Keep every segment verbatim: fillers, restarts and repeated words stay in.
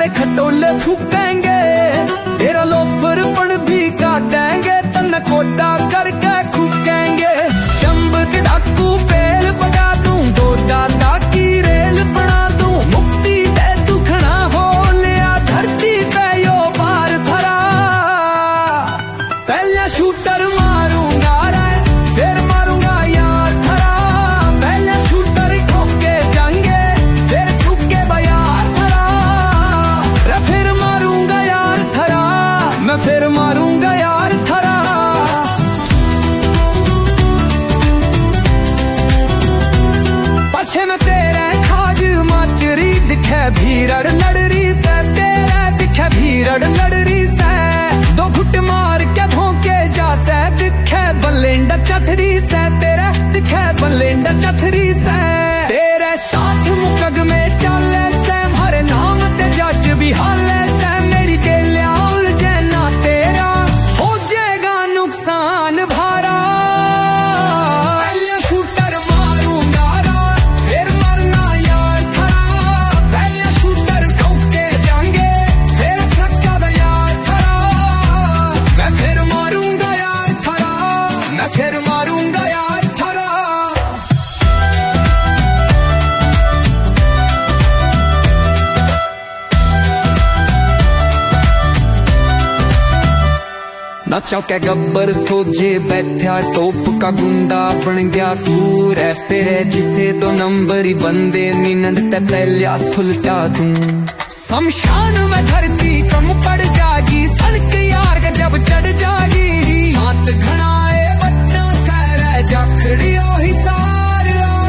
सारे खटोले फूकेंगे, तेरा लोफरपन भी काटेंगे, तन्ना खोटा करके फूकेंगे। चंबक डाकू पेल बगा दूं, दो दादा की रेल बना दूं, मुक्ति दे दुखना हो लिया धरती पे यो बार धरा। पहले शूटर मारूंगा रे, फिर मारूंगा यार धरा। पहले शूटर ठोके जाएंगे, फिर ठुके यार धरा। रे फिर मारूंगा यार धरा, मैं फिर मारूंगा यार धरा। पछे में तेरे खाज माचरी दिखे भीरड़ लड़री से, तेरे दिखे भीरड़ लड़री से। दो घुट मार के भोंके जा से, दिखे बलेंडा चठरी से, तेरे दिखे बलेंडा चठरी से। तेरे साथ मुकग में चाले से, हर नाम ते जज भी हाले से। मेरी केल्या उलझे ना तेरा, हो जाएगा नुकसान भारा। पहले शूटर मारूंगा रा, फिर मरना यार थरा। पहले शूटर ठोके जाएंगे, फिर थका यार थरा। मैं फिर मारूंगा यार थरा, मैं फिर मारूंगा यार थरा। ना चौके गब्बर सोजे बैठा टोप का गुंडा बन गया तू। रहते रह जिसे दो नंबर ही बंदे, नींद तक लिया सुलटा दूं। शमशान में धरती कम पड़ जागी, सड़क यार के जब चढ़ जागी। शांत घनाए बच्चा सह जाखड़ियो हिसार।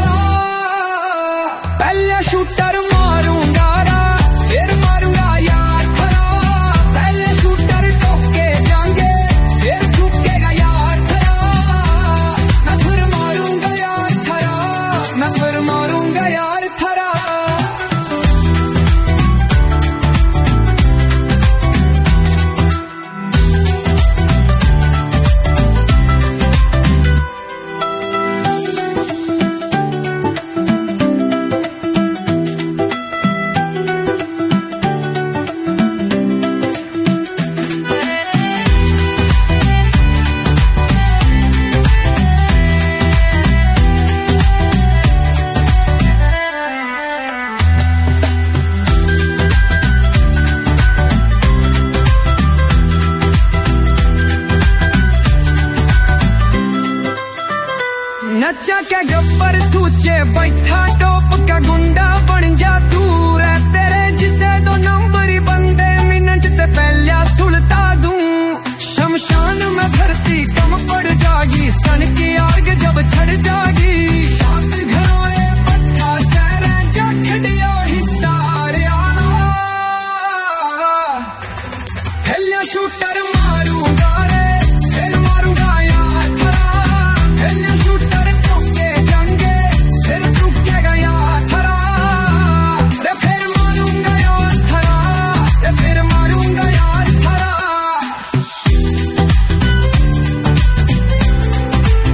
पहले शूटर मारूंगा रा, फिर मारूंगा यार थरा। पहले शूटर ठोके जाएंगे, फिर ठुकेगा यार थरा। मैं फिर मारूंगा यार थरा, मैं फिर मारूंगा यार थरा। नचा के गब्बर सूचे बैठा टोप का गुंडा बन जा तू। रे तेरे जिसे दो नंबर ही बंदे, मिनट ते पहले सुलटा दूं। शमशान में धरती कम पड़ जागी, सन की आग जब छड़ जा